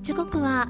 時刻は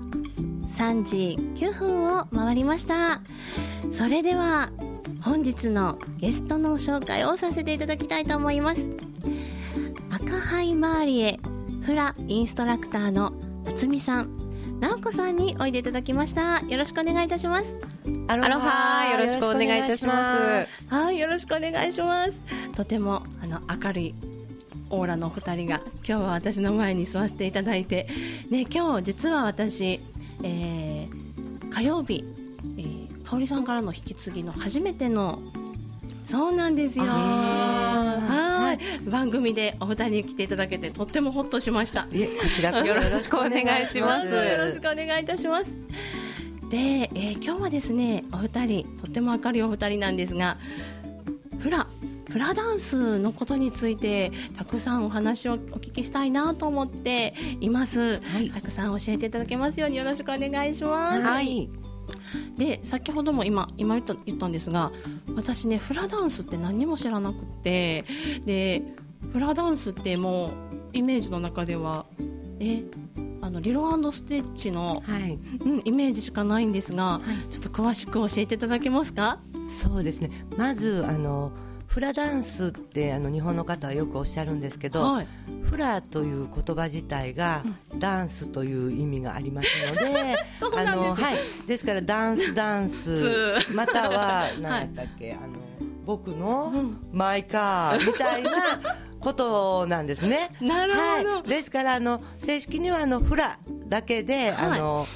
3時9分を回りました。それでは本日のゲストの紹介をさせていただきたいと思います。赤ハイマーリエフラインストラクターの夏美さん、直子さんにおいでいただきました。よろしくお願いいたします。 アロハ、よろしくお願いいたします。 はい、よろしくお願いします。とても明るいオーラのお二人が今日は私の前に座らせていただいて、ね、今日実は私、火曜日、香織さんからの引き継ぎの初めての、そうなんですよ。はい、番組でお二人に来ていただけてとってもホッとしました。 こちらこそよろしくお願いします。 よろしくお願いいたします。で、今日はですね、お二人とっても明るいお二人なんですが、フラダンスのことについてたくさんお話をお聞きしたいなと思っています、はい、たくさん教えていただけますようによろしくお願いします。はい、で、先ほども今言ったんですが、私ね、フラダンスって何にも知らなくて、でフラダンスってもうイメージの中ではリロ&ステッチの、はいイメージしかないんですが、はい、ちょっと詳しく教えていただけますか？ そうですね、まずフラダンスって日本の方はよくおっしゃるんですけど、はい、フラという言葉自体がダンスという意味がありますのでそうなんです、 はい、ですからダンスまたは何やったっけ、僕のマイカーみたいなことなんですね。 なるほど、 はい、ですから正式にはフラだけで、はい、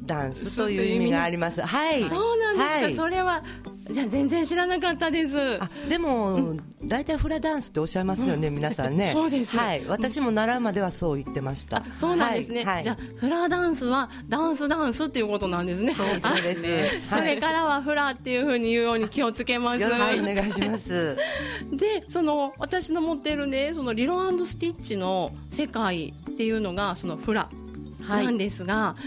ダンスという意味があります。はい、 そうなんですか、 はい、 それはじゃあ全然知らなかったです。 でも大体フラダンスっておっしゃいますよね、皆さんね。 そうです、 はい、私も習うまではそう言ってました。 そうなんですね、はい、じゃあフラダンスはダンスっていうことなんですね。 そうです、 これからはフラっていうふうに言うように気をつけます。 よろしくお願いします。 で、私の持っているね、リロ&スティッチの世界っていうのがフラなんですが、はい、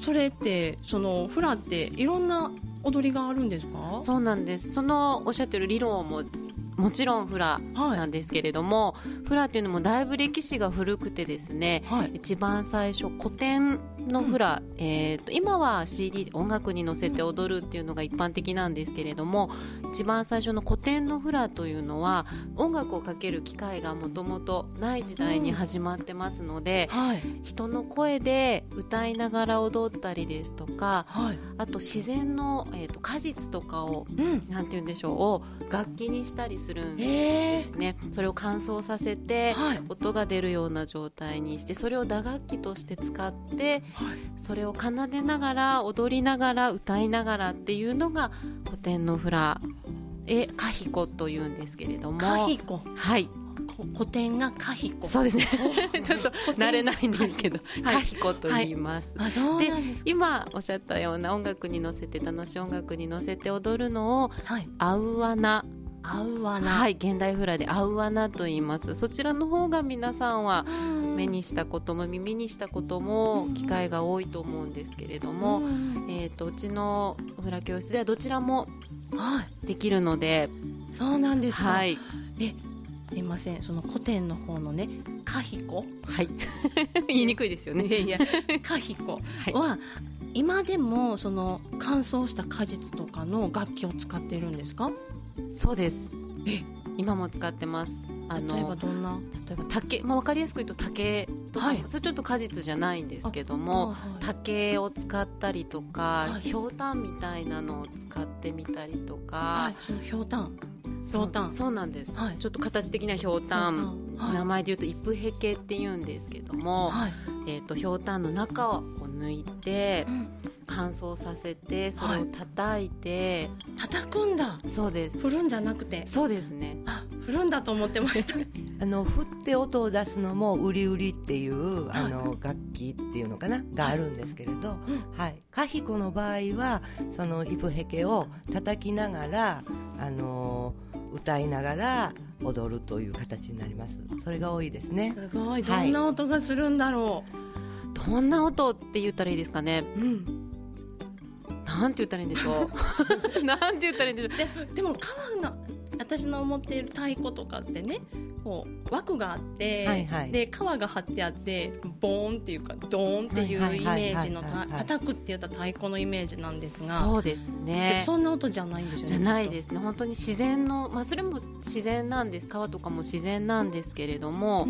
それってフラっていろんな踊りがあるんですか？ そうなんです。おっしゃってる理論ももちろんフラなんですけれども、はい、フラっていうのもだいぶ歴史が古くてですね、はい、一番最初古典のフラ、今は CD 音楽に乗せて踊るっていうのが一般的なんですけれども、一番最初の古典のフラというのは音楽をかける機会がもともとない時代に始まってますので、はい、人の声で歌いながら踊ったりですとか、はい、あと自然の、果実とかを、なんて言うんでしょう、を楽器にしたりするんですね。それを乾燥させて、はい、音が出るような状態にして、それを打楽器として使って、はい、それを奏でながら踊りながら歌いながらっていうのが古典のフラカヒコというんですけれども、 カヒコ、 はい、 古典がカヒコ、 そうですねちょっと慣れないんですけど、カヒコと言います、はい、で今おっしゃったような音楽に乗せて、楽しい音楽に乗せて踊るのを、はい、アウアナ、はい、現代フラでアウアナと言います。そちらの方が皆さんは目にしたことも耳にしたことも機会が多いと思うんですけれども、うちのフラ教室ではどちらもできるので、 そうなんですか、 はい、 すいません、古典の方のね、カヒコ、 はい言いにくいですよね。 いやカヒコは、はい、今でも乾燥した果実とかの楽器を使っているんですか？ そうです、今も使ってます。 例えばどんな？ 例えば竹、分かりやすく言うと竹とか、はい、それちょっと果実じゃないんですけども、はい、竹を使ったりとか、はい、ひょうたんみたいなのを使ってみたりとか、 はい、ひょうたん、 そうなんです、はい、ちょっと形的なひょうたん、 はい、 名前で言うとイプヘケって言うんですけども、はい、ひょうたんの中を抜いて、乾燥させて、それを叩いて、 はい、叩くんだ。 そうです。 振るんじゃなくて。 そうですね。 振るんだと思ってました振って音を出すのもウリウリっていう楽器っていうのかながあるんですけれど、はい、カヒコの場合はそのイプヘケを叩きながら歌いながら踊るという形になります。それが多いですね。 すごい。どんな音がするんだろう、どんな音って言ったらいいですかね、なんて言ったらいいんでしょうなんて言ったらいいんでしょう。 でも私の思っている太鼓とかってね、 こう枠があって、 はいはい、 で革が張ってあってボーンっていうかドーンっていうイメージの叩くって言ったら太鼓のイメージなんですが、 そうですね、 そんな音じゃないんですよね。 じゃないですね。本当に自然の、それも自然なんです。革とかも自然なんですけれども、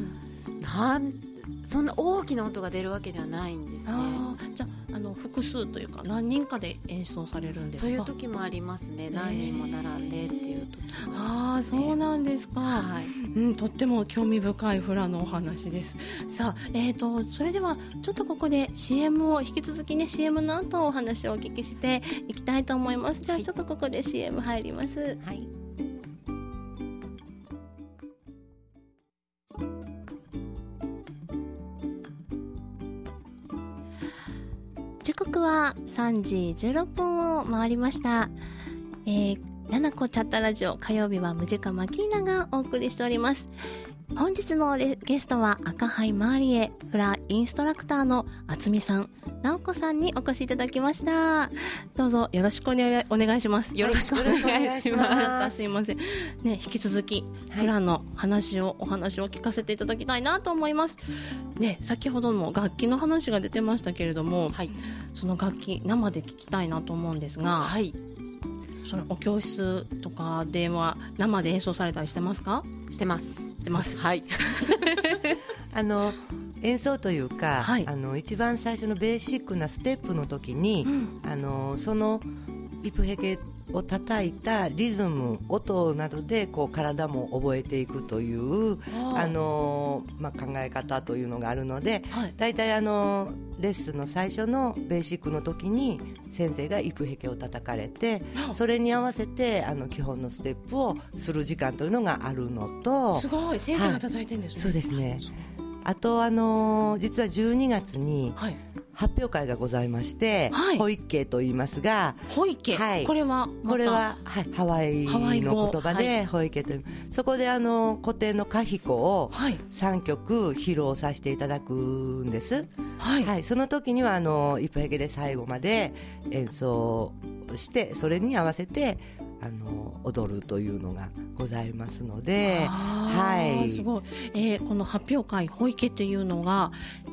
そんな大きな音が出るわけではないんですね。 じゃあ複数というか何人かで演奏されるんですか？ そういう時もありますね。何人も並んでっていう時もありますね。そうなんですか、はい、とっても興味深いフラのお話です。さあ、それではちょっとここで CM を引き続きね CM の後お話をお聞きしていきたいと思います。じゃあちょっとここで CM 入ります。はい。時刻は3時16分を回りました。ななこチャットラジオ、火曜日はムジカマキーナがお送りしております。本日のゲストは赤ハイマーリエフラインストラクターの渥美さん、直子さんにお越しいただきました。どうぞよろしくお願いします。 よろしくお願いします。 すいません、ね、引き続きフラのお話を聞かせていただきたいなと思います。ね、先ほども楽器の話が出てましたけれども、はい、その楽器生で聞きたいなと思うんですが、はい、そのお教室とかでは生で演奏されたりしてますか？ してます。 はい。 演奏というか、はい、一番最初のベーシックなステップの時に、そのイプヘケを叩いたリズム、音などでこう体も覚えていくという考え方というのがあるので、だいたいレッスンの最初のベーシックの時に先生がイプヘケを叩かれて、それに合わせて基本のステップをする時間というのがあるのと、 すごい先生が叩いてるんですね。 そうですね。あと実は12月に発表会がございまして、はい、ホイッケと言いますが、 ホイッケ、はい、これは、 はい、ハワイの言葉で、はい、ホイッケという、そこで古典のカヒコを3曲披露させていただくんです、はいはい、その時にはイプヘケで最後まで演奏して、それに合わせて踊るというのがございますので、はい、 すごい、この発表会ホイケというのが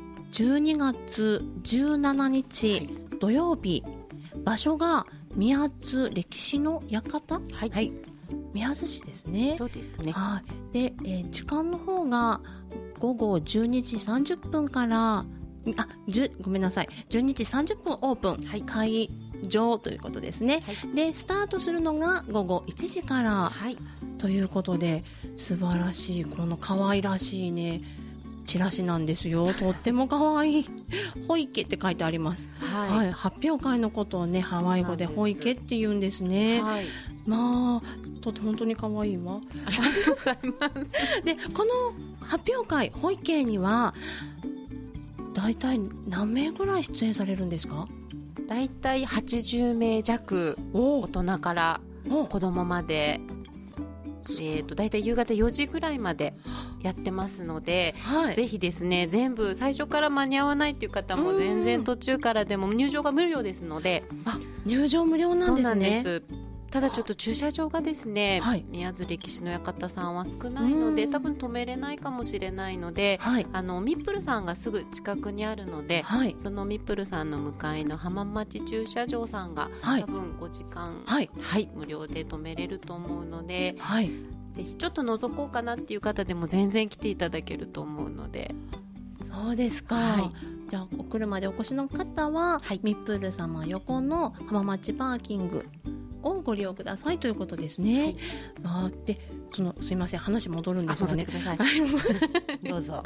12月17日土曜日、場所が宮津歴史の館、はい、宮津市ですね。 そうですね。 で、時間の方が午後12時30分からごめんなさい、12時30分オープン、はい、会場ということですね、はい、でスタートするのが午後1時から、はい、ということで、素晴らしいこの可愛らしいねチラシなんですよ。とっても可愛いホイケって書いてあります、はいはい、発表会のことをねハワイ語でホイケって言うんですね、はい、本当に可愛いわ。 ありがとうございますでこの発表会ホイケにはだいたい何名ぐらい出演されるんですか？ だいたい80名弱、大人から子供まで、だいたい夕方4時ぐらいまでやってますので、はい、ぜひですね、全部最初から間に合わないという方も全然途中からでも入場が無料ですので。 入場無料なんですね。そうなんです。 ただちょっと駐車場がですね、はい、宮津歴史の館さんは少ないので多分止めれないかもしれないので、はい、ミップルさんがすぐ近くにあるので、はい、そのミップルさんの向かいの浜町駐車場さんが、はい、多分5時間、はいはい、無料で止めれると思うので、はい、ぜひちょっと覗こうかなっていう方でも全然来ていただけると思うので。 そうですか、はい、じゃあお車でお越しの方は、はい、ミップル様横の浜町パーキングをご利用くださいということですね、はい、ですいません、話戻るんですよね。 どうぞ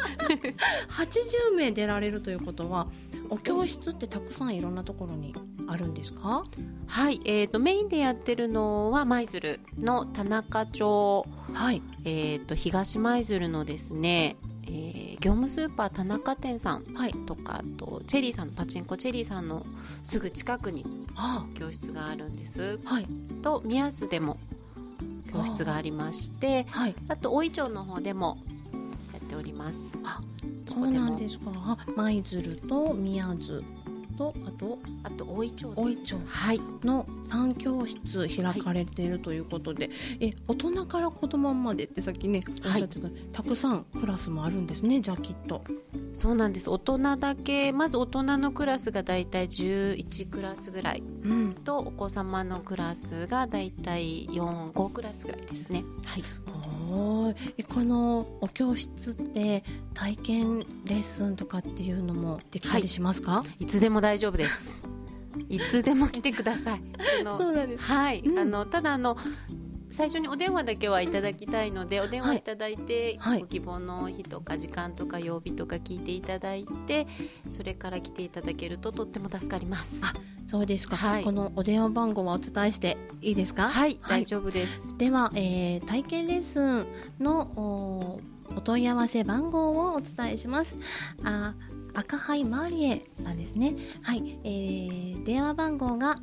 80名出られるということは、お教室ってたくさんいろんなところにあるんですか？ はい、メインでやってるのは舞鶴の田中町、はい、東舞鶴のですね、業務スーパー田中店さんとか、はい、とチェリーさん、パチンコチェリーさんのすぐ近くに教室があるんです、はい、と宮津でも教室がありまして、はい、あと大井町の方でもやっております。 そうなんですか。舞鶴と宮津とあと大井町です。 大井町の3教室開かれているということで、大人から子供までってさっきねおっしゃってた、たくさんクラスもあるんですね。じゃあきっとそうなんです。大人だけ、まず大人のクラスがだいたい11クラスぐらい、とお子様のクラスがだいたい5クラスぐらいですね。はい。 すごい。このお教室って体験レッスンとかっていうのもできたりしますか？ いつでも大丈夫です。いつでも来てください。 そうなんです。 はい。ただ最初にお電話だけはいただきたいので、お電話いただいて、ご希望の日とか時間とか曜日とか聞いていただいて、それから来ていただけるととっても助かります。 あ、そうですか。 はい、 このお電話番号はお伝えしていいですか？ はい、大丈夫です。 では、体験レッスンのお問い合わせ番号をお伝えします。赤ハイマーリエさんですね。はい、電話番号が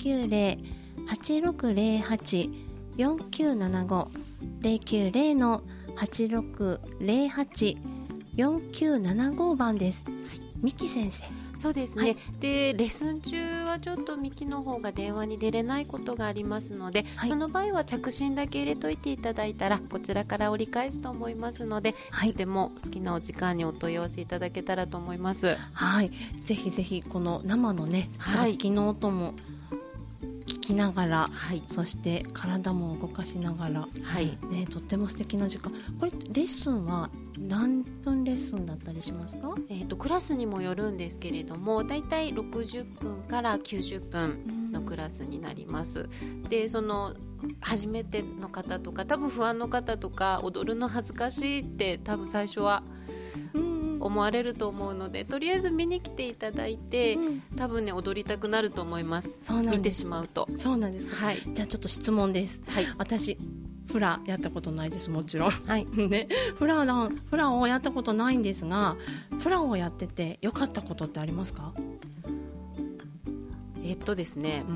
090-8608-4975 090-8608-4975 番です。ミキ先生。 そうですね、でレッスン中はちょっとミキの方が電話に出れないことがありますので、その場合は着信だけ入れといていただいたらこちらから折り返すと思いますので、いつでも好きなお時間にお問い合わせいただけたらと思います。 はい、ぜひぜひこの生のね楽器の音も聞きながら、そして体も動かしながら、とっても素敵な時間。これレッスンは何分レッスンだったりしますか？ クラスにもよるんですけれども、だいたい60分から90分のクラスになります。で初めての方とか多分不安の方とか踊るの恥ずかしいって多分最初は思われると思うので、とりあえず見に来ていただいて、多分ね踊りたくなると思います。見てしまうと。 そうなんですか。はい、じゃあちょっと質問です。はい、私フラやったことないです、もちろん。はいね、フラをやったことないんですが、フラをやってて良かったことってありますか？ ですね、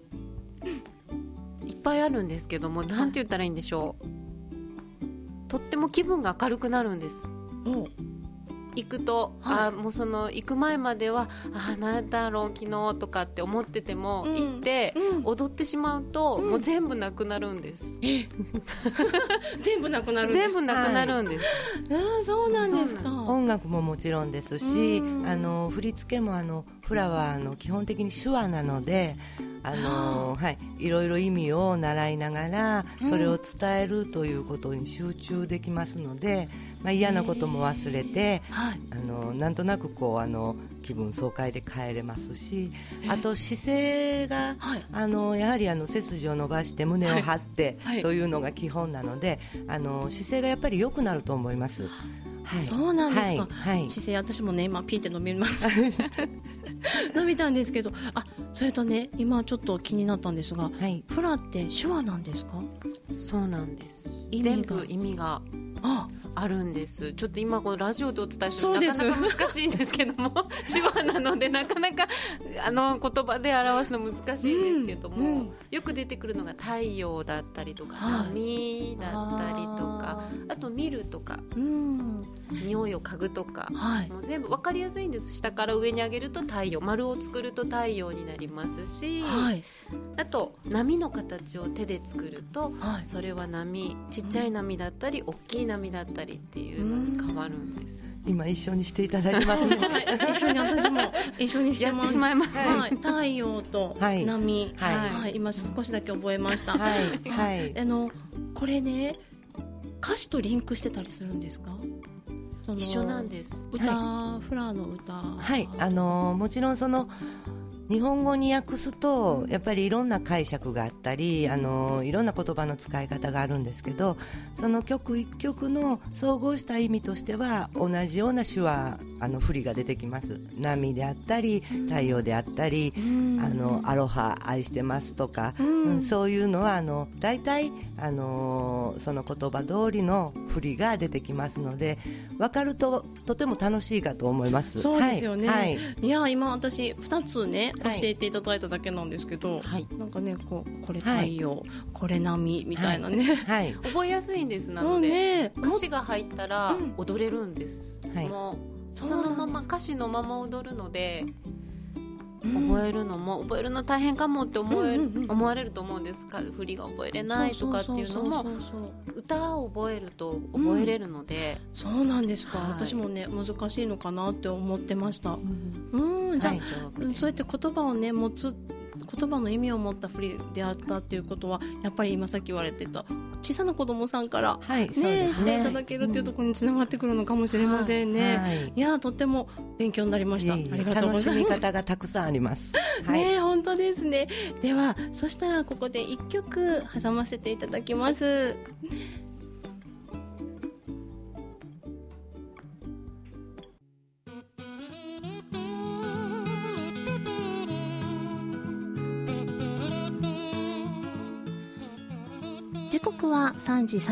いっぱいあるんですけども、なんて言ったらいいんでしょう。とっても気分が明るくなるんです。行くと、もう行く前まではなんだろう昨日とかって思ってても、行って、踊ってしまうと、もう全部なくなるんです。 全部なくなるんです。 全部なくなるんです。 そうなんですか。 音楽ももちろんですし、振り付けもフラは基本的に手話なので、いろいろ意味を習いながらそれを伝えるということに集中できますので、嫌なことも忘れて、なんとなく気分爽快で帰れますし、あと姿勢が、やはり背筋を伸ばして胸を張ってというのが基本なので、姿勢がやっぱり良くなると思います。 そうなんですか。姿勢、私もね今ピーって伸びます伸びたんですけど、それとね今ちょっと気になったんですが、フラって手話なんですか？ そうなんです。全部意味があるんです。ちょっと今このラジオでお伝えするのなかなか難しいんですけども手話なのでなかなか言葉で表すの難しいんですけども、よく出てくるのが太陽だったりとか、波だったりとか、あと見るとか、匂いを嗅ぐとか、もう全部分かりやすいんです。下から上に上げると太陽、丸を作ると太陽になりますし、あと波の形を手で作ると、それは波、ちっちゃい波だったり大きい波だったりっていうのに変わるんです。 今一緒にしていただいてますね一緒に私も一緒にしてます。 やってしまいます、 太陽と波、今少しだけ覚えました。これね歌詞とリンクしてたりするんですか？ 一緒なんです。 フラの歌、 もちろん日本語に訳すとやっぱりいろんな解釈があったり、いろんな言葉の使い方があるんですけど、その曲一曲の総合した意味としては同じような手話振りが出てきます。波であったり太陽であったり、アロハ愛してますとか、そういうのは大体その言葉通りの振りが出てきますので、分かるととても楽しいかと思います。 そうですよね、いや今私2つね教えていただいただけなんですけど、なんかねこれ太陽、これ波みたいなね、 覚えやすいんです。なので、歌詞が入ったら踊れるんです。もうそのまま歌詞のまま踊るので、 覚えるのも、覚えるの大変かもって思われると思うんですが、振りが覚えれないとかっていうのも歌を覚えると覚えれるので、 そうなんですか、私もね難しいのかなって思ってました。じゃあ、そうやって言葉をね持つ、言葉の意味を持った振りであったっていうことは、やっぱり今さっき言われてた小さな子供さんから、していただけるっていうところにつながってくるのかもしれませんね。いやとっても勉強になりました。ありがとうございます。 楽しみ方がたくさんあります。 ね、本当ですね。ではそしたらここで1曲挟ませていただきます。時刻は3時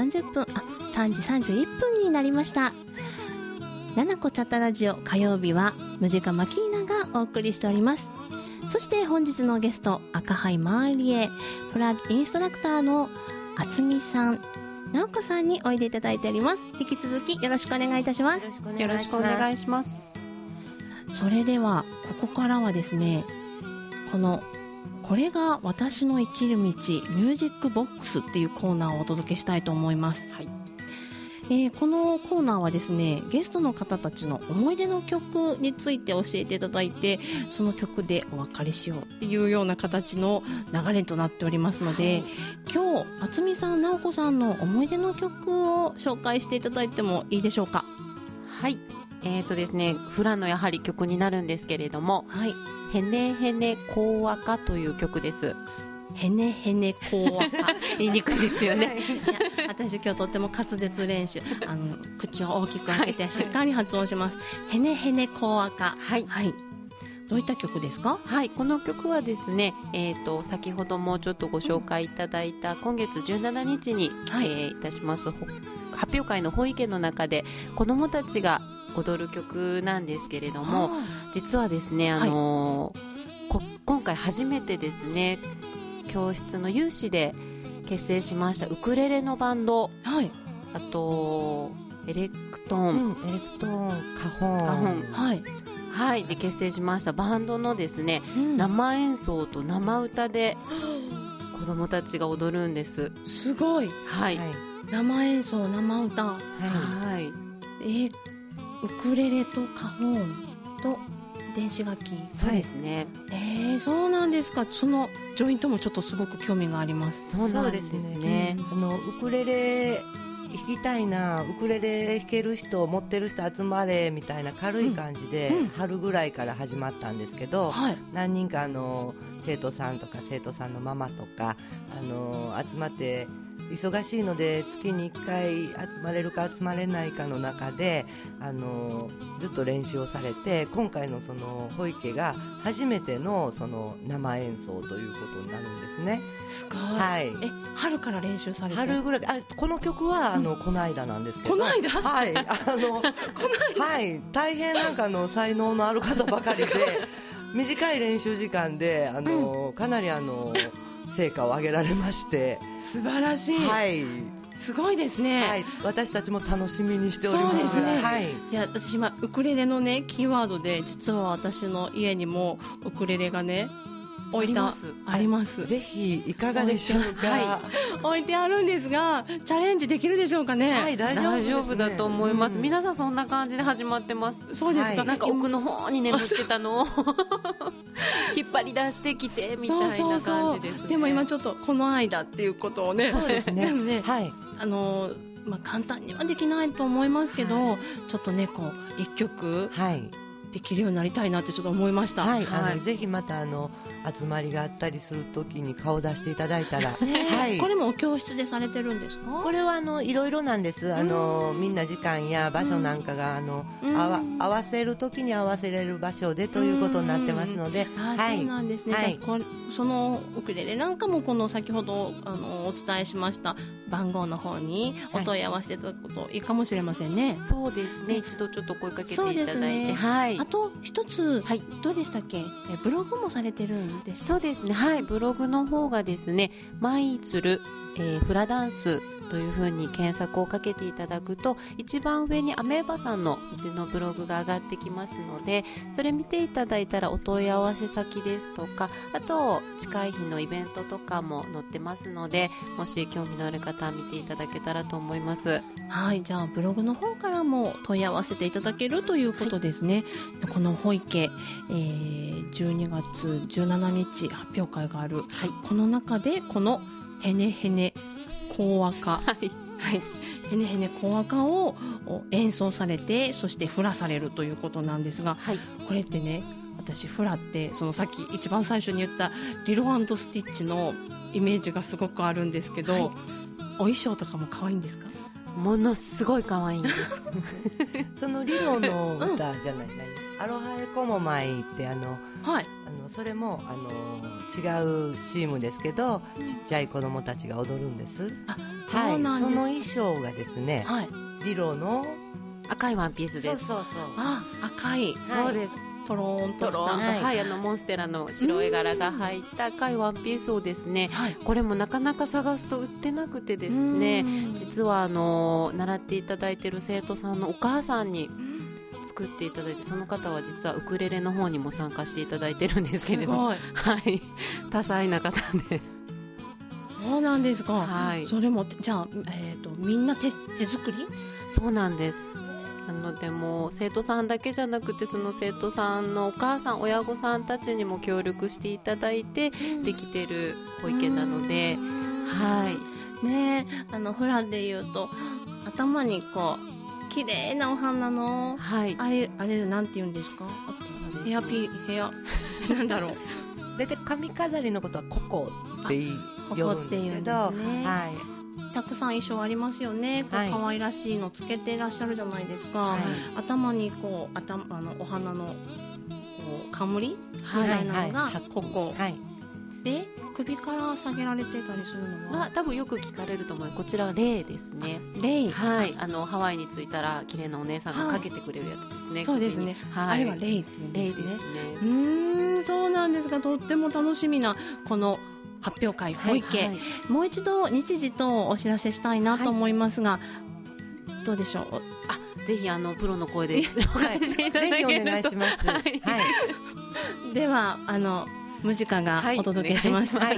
31分になりました。ななこチャットラジオ、火曜日はムジカマキーナがお送りしております。そして本日のゲスト、赤ハイマーリエフラッグインストラクターのあつみさん、なおこさんにおいでいただいております。引き続きよろしくお願いいたします。 よろしくお願いします。 それではここからはですね、これが私の生きる道ミュージックボックスっていうコーナーをお届けしたいと思います。このコーナーはですね、ゲストの方たちの思い出の曲について教えていただいて、その曲でお別れしようっていうような形の流れとなっておりますので、今日あつみさん、なおこさんの思い出の曲を紹介していただいてもいいでしょうか。 はい、ですね、フラのやはり曲になるんですけれども、へねへねこうわかという曲です。 へねへねこうわか言いにくいですよね。 いや、私今日とっても滑舌練習、口を大きく開けてしっかり発音します。へねへねこうわか。どういった曲ですか？ この曲はですね、先ほどもちょっとご紹介いただいた今月17日に、いたします発表会の保育園の中で子どもたちが踊る曲なんですけれども、実はですね、今回初めてですね、教室の有志で結成しましたウクレレのバンド、あとエレクトーン、 カホン、 で結成しましたバンドのですね、生演奏と生歌で子どもたちが踊るんです。 すごい。生演奏、生歌、ウクレレとカホンと電子楽器。 そうですね。 そうなんですか。そのジョイントもちょっとすごく興味があります。 そうなんですね。 ウクレレ弾きたいな、ウクレレ弾ける人、持ってる人集まれみたいな軽い感じで、春ぐらいから始まったんですけど、何人か生徒さんとか生徒さんのママとか集まって、忙しいので月に1回集まれるか集まれないかの中でずっと練習をされて、今回のその保育が初めてのその生演奏ということになるんですね。 すごい。春から練習されて？ 春ぐらい。この曲はこの間なんですけど、 この間大変なんか才能のある方ばかりで短い練習時間でかなり成果を上げられまして、 素晴らしい。すごいですね。 私たちも楽しみにしております。 そうですね。いや、私今ウクレレのねキーワードで、実は私の家にもウクレレがね置いてあります。 ぜひいかがでしょうか。 置いてあるんですが、チャレンジできるでしょうかね。 大丈夫だと思います。皆さんそんな感じで始まってます。 そうですか。 なんか奥の方に眠ってたのを引っ張り出してきてみたいな感じですね。 でも今ちょっとこの間っていうことをね。 そうですね。 簡単にはできないと思いますけど、ちょっとねこう一曲できるようになりたいなってちょっと思いました。 ぜひまた集まりがあったりするときに顔出していただいたら、 これもお教室でされてるんですか？ これはいろいろなんです。みんな時間や場所なんかが合わせるときに合わせれる場所でということになってますので、 そうなんですね。じゃあそのウクレレなんかもこの先ほどお伝えしました番号の方にお問い合わせていただくといいかもしれませんね。 そうですね、一度ちょっと声かけていただいて、 ね、 はい、 あと一つ、はい、どうでしたっけ、ブログもされてるんですか？ そうですね、はい、ブログの方がですね、マイツル、フラダンスというふうに検索をかけていただくと、一番上にアメーバさんのうちのブログが上がってきますので、それ見ていただいたらお問い合わせ先ですとか、あと近い日のイベントとかも載ってますので、もし興味のある方は見ていただけたらと思います。 はい、じゃあブログの方からも問い合わせていただけるということですね。はい、このホイケ、12月17日発表会がある、はい、この中でこのヘネヘネコアカ、はいはい、ヘネヘネコアカを演奏されて、そしてフラされるということなんですが、はい、これってね、私フラってそのさっき一番最初に言ったリロ&スティッチのイメージがすごくあるんですけど、はい、お衣装とかも可愛いんですか？ ものすごい可愛いんですそのリロの歌じゃない、アロハエコモマイってはい、それも違うチームですけど、ちっちゃい子供たちが踊るんです。 あ、そうなんです。 はい、その衣装がですね、はい、リロの赤いワンピースです。 そうそうそう、 あ、赤い、 そうです。 トローンとした、 はい、モンステラの白絵柄が入った赤いワンピースをですね、はい、これもなかなか探すと売ってなくてですね、実は習っていただいている生徒さんのお母さんに作っていただいて、その方は実はウクレレの方にも参加していただいてるんですけれど、はい、多彩な方で。 そうなんですか。 はい、 それもじゃあ、みんな手作り？ そうなんです。なのでもう生徒さんだけじゃなくて、その生徒さんのお母さん、親御さんたちにも協力していただいてできてる保育園なので、はいね、フラでいうと頭にこう綺麗なお花の、はい、あれなんて言うんですか？ヘアなんだろう大体髪飾りのことはココって呼ぶんですけど、はい、 たくさん衣装ありますよね。こう可愛らしいのつけてらっしゃるじゃないですか。はい、頭にこうお花のこう冠みたいなのがここ、はい、で首から下げられてたりするのは多分よく聞かれると思う。こちらはレイですね。 レイ、 はい、ハワイに着いたら綺麗なお姉さんがかけてくれるやつですね。はい、 そうですね。はい、あれはレイって言うんですね。そうなんですが、とっても楽しみなこの発表会、保育、はいはい、もう一度日時とお知らせしたいなと思いますが、はい、どうでしょう。 ぜひプロの声で質問していただけると、 ぜひお願いします。はい、 ではムジカがお届けします。はい、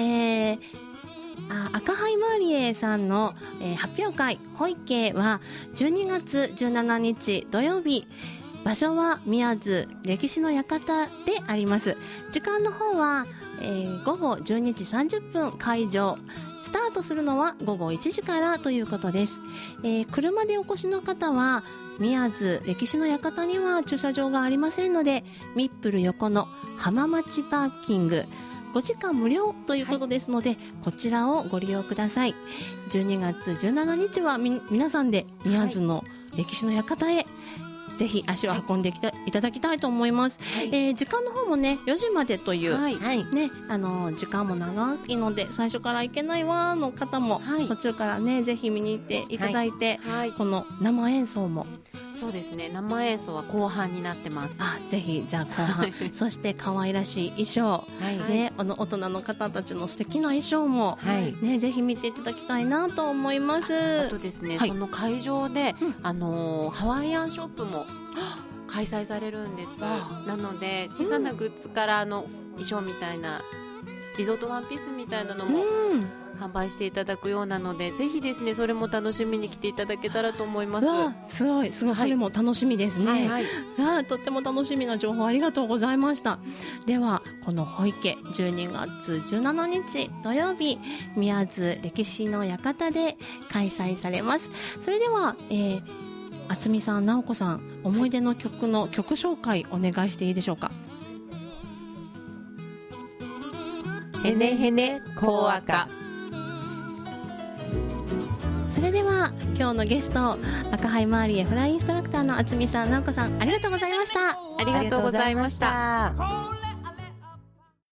赤ハイマーリエさんの、発表会保育は12月17日土曜日、場所は宮津歴史の館であります。時間の方は、午後12時30分会場、スタートするのは午後1時からということです。車でお越しの方は宮津歴史の館には駐車場がありませんので、ミップル横の浜町パーキング5時間無料ということですので、はい、こちらをご利用ください。12月17日は皆さんで宮津の歴史の館へ、ぜひ足を運んでいただきたいと思います。はい、時間の方もね、4時までという、はいね、時間も長いので、最初から行けないわの方も、はい、途中からねぜひ見に行っていただいて、はい、この生演奏も。 そうですね、生演奏は後半になってます。 ぜひじゃあ後半そして可愛らしい衣装、はいね、大人の方たちの素敵な衣装も、はいね、ぜひ見ていただきたいなと思います。 あとですね、はい、その会場で、ハワイアンショップも開催されるんです。なので小さなグッズから衣装みたいなリゾートワンピースみたいなのも販売していただくようなので、ぜひですねそれも楽しみに来ていただけたらと思います。 すごい、はい、それも楽しみですね。はいはい、とっても楽しみな情報ありがとうございました。ではこの保育12月17日土曜日、宮津歴史の館で開催されます。それでは、渥美さん、直子さん、思い出の曲の曲紹介お願いしていいでしょうか。 へねへねこあか。 それでは今日のゲスト、赤ハイマーリエフライインストラクターの渥美さん、直子さん、ありがとうございました。 ありがとうございました。